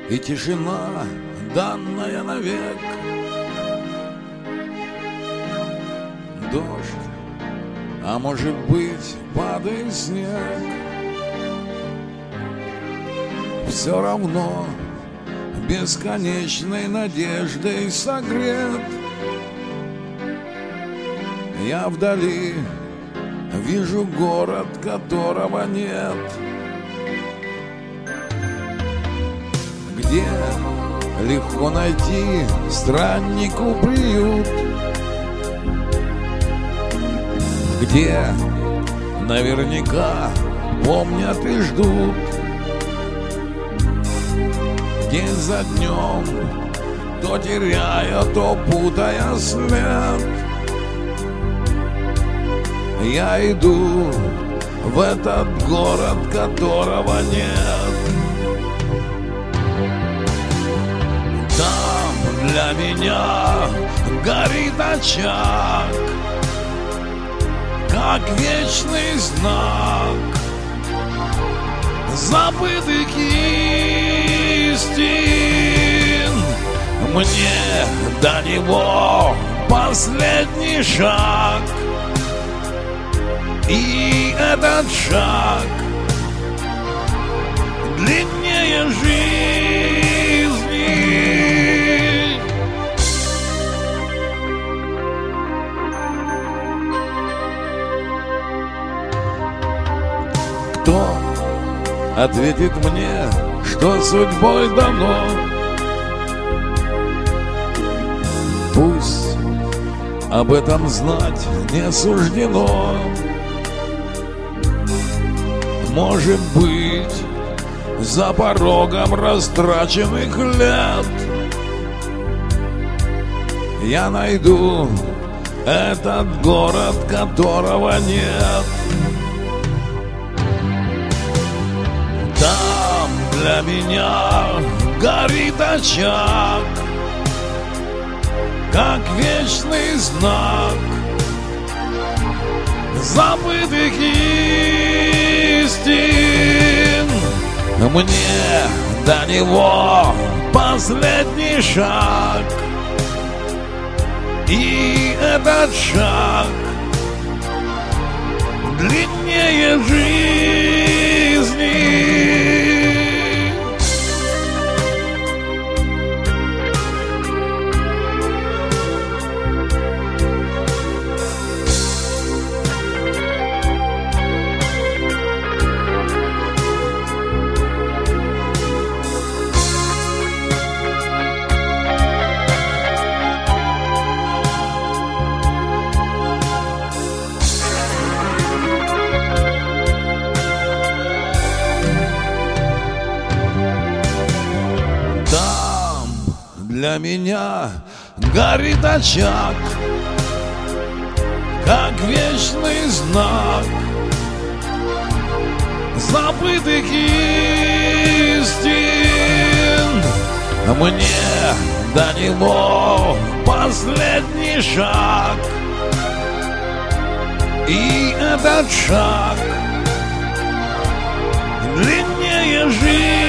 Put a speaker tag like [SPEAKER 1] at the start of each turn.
[SPEAKER 1] и тишина, данная навек. Дождь, а может быть, падает снег. Все равно бесконечной надеждой согрет. Я вдали вижу город, которого нет, где легко найти страннику приют, где наверняка помнят и ждут, день за днем, то теряя, то путая след. Я иду в этот город, которого нет. Там для меня горит очаг, как вечный знак забытых истин. Мне до него последний шаг, и этот шаг длиннее жизни. Кто ответит мне, что судьбой дано? Пусть об этом знать не суждено. Может быть, за порогом растраченных лет я найду этот город, которого нет. Там для меня горит очаг, как вечный знак забытых истин. Мне до него последний шаг, и этот шаг длиннее жизни. Для меня горит очаг, как вечный знак забытых истин. Мне до него последний шаг, и этот шаг длиннее жизни.